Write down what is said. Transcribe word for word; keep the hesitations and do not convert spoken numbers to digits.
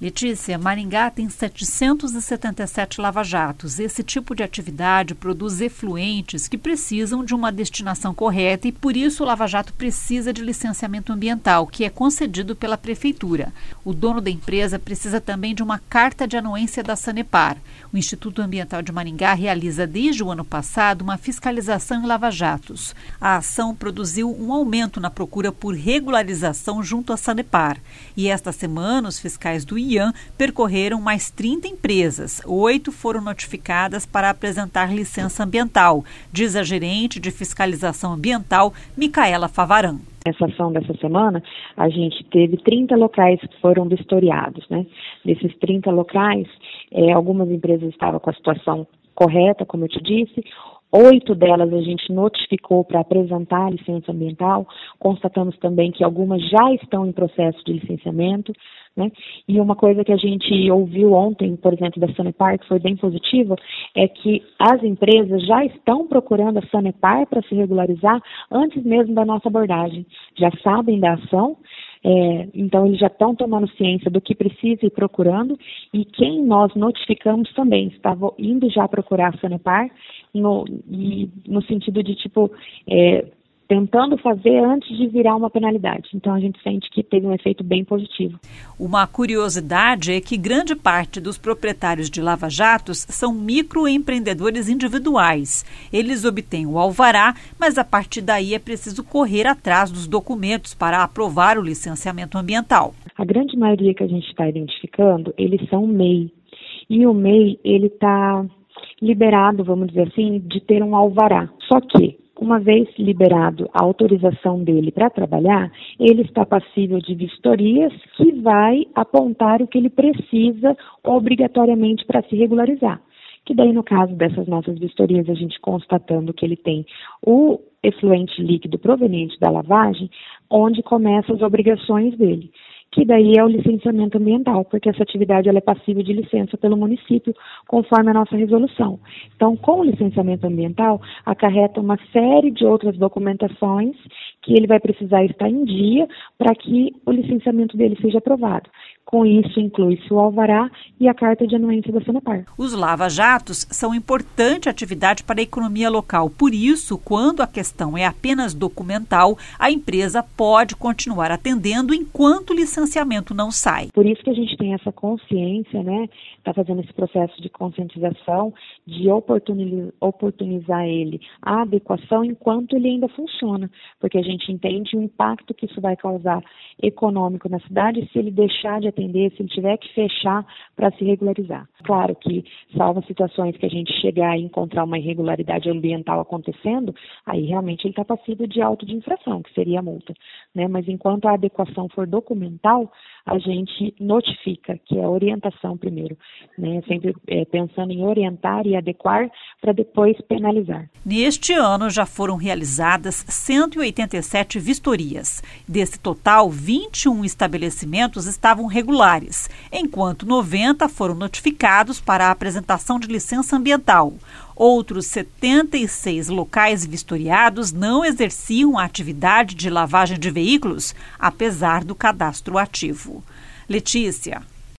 Letícia, Maringá tem setecentos e setenta e sete lava-jatos. Esse tipo de atividade produz efluentes que precisam de uma destinação correta e, por isso, o lava-jato precisa de licenciamento ambiental, que é concedido pela Prefeitura. O dono da empresa precisa também de uma carta de anuência da Sanepar. O Instituto Ambiental de Maringá realiza desde o ano passado uma fiscalização em lava-jatos. A ação produziu um aumento na procura por regularização junto à Sanepar. E esta semana, os fiscais do I A M percorreram mais trinta empresas. Oito foram notificadas para apresentar licença ambiental, diz a gerente de fiscalização ambiental, Micaela Favaran. Nessa ação dessa semana, a gente teve trinta locais que foram vistoriados, né? Desses trinta locais, é, algumas empresas estavam com a situação correta, como eu te disse. Oito delas a gente notificou para apresentar a licença ambiental. Constatamos também que algumas já estão em processo de licenciamento, né? E uma coisa que a gente ouviu ontem, por exemplo, da Sanepar, que foi bem positiva, é que as empresas já estão procurando a Sanepar para se regularizar antes mesmo da nossa abordagem. Já sabem da ação, é, então eles já estão tomando ciência do que precisa ir procurando, e quem nós notificamos também estava indo já procurar a Sanepar no, e, no sentido de, tipo, é, tentando fazer antes de virar uma penalidade. Então, a gente sente que teve um efeito bem positivo. Uma curiosidade é que grande parte dos proprietários de lava-jatos são microempreendedores individuais. Eles obtêm o alvará, mas a partir daí é preciso correr atrás dos documentos para aprovar o licenciamento ambiental. A grande maioria que a gente está identificando, eles são M E I. E o M E I, ele está liberado, vamos dizer assim, de ter um alvará. Só que, uma vez liberado a autorização dele para trabalhar, ele está passível de vistorias que vai apontar o que ele precisa obrigatoriamente para se regularizar. Que daí, no caso dessas nossas vistorias, a gente constatando que ele tem o efluente líquido proveniente da lavagem, onde começam as obrigações dele. Que daí é o licenciamento ambiental, porque essa atividade ela é passível de licença pelo município, conforme a nossa resolução. Então, com o licenciamento ambiental, acarreta uma série de outras documentações que ele vai precisar estar em dia para que o licenciamento dele seja aprovado. Com isso, inclui-se o alvará e a carta de anuência da Sanepar. Os lava-jatos são importante atividade para a economia local. Por isso, quando a questão é apenas documental, a empresa pode continuar atendendo enquanto o licenciamento não sai. Por isso que a gente tem essa consciência, né? Está fazendo esse processo de conscientização, de oportunizar, oportunizar ele a adequação enquanto ele ainda funciona. Porque a gente entende o impacto que isso vai causar econômico na cidade se ele deixar de atender, se ele tiver que fechar para se regularizar. Claro que, salvo situações que a gente chegar e encontrar uma irregularidade ambiental acontecendo, aí realmente ele está passível de auto de infração, que seria a multa, né? Mas enquanto a adequação for documental, a gente notifica, que é a orientação primeiro, né? Sempre é, pensando em orientar e adequar para depois penalizar. Neste ano já foram realizadas cento e oitenta e sete vistorias. Desse total, vinte e um estabelecimentos estavam regulares, enquanto noventa foram notificados para a apresentação de licença ambiental. Outros setenta e seis locais vistoriados não exerciam a atividade de lavagem de veículos, apesar do cadastro ativo. Letícia.